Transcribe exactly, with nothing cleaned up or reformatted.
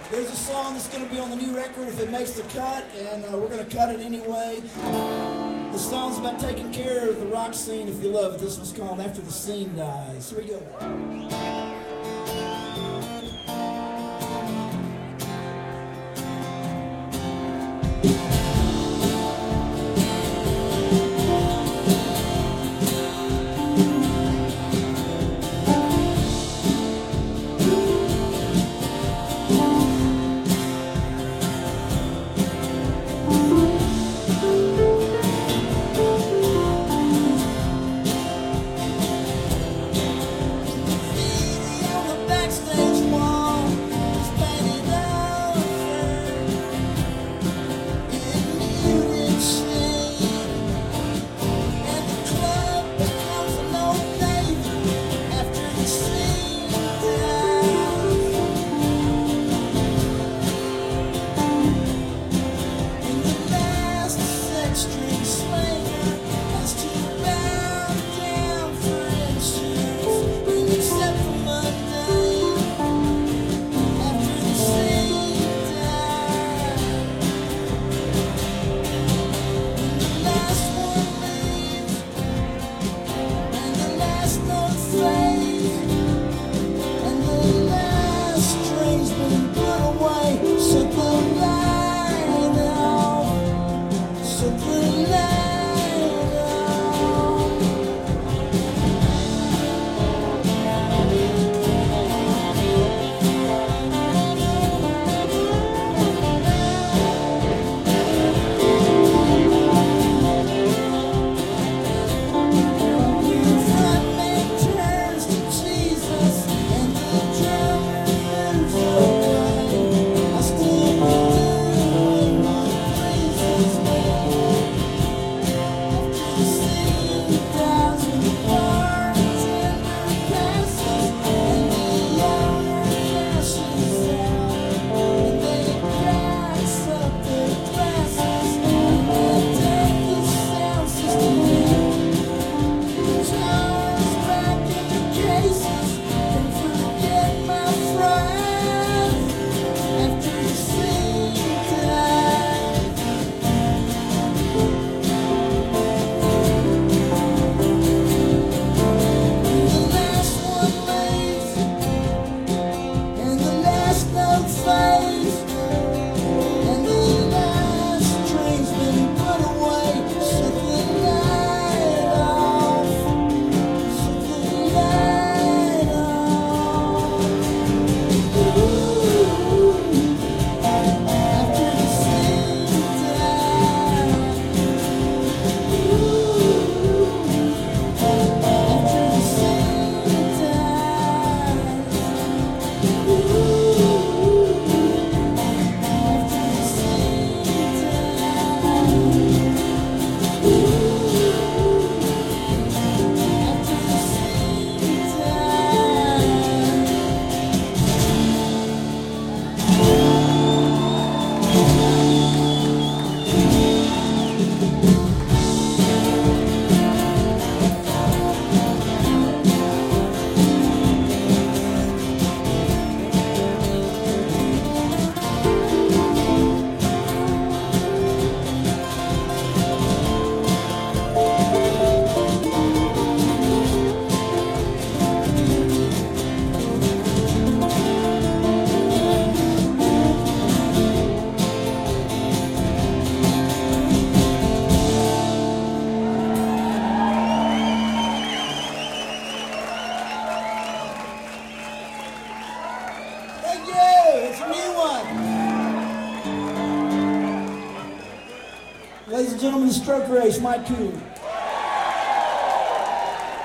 There's a song that's going to be on the new record if it makes the cut, and uh, we're going to cut it anyway. The song's about taking care of the rock scene if you love it. This one's called After the Scene Dies. Here we go. Ladies and gentlemen, the Stroke Race, Mike Cooley.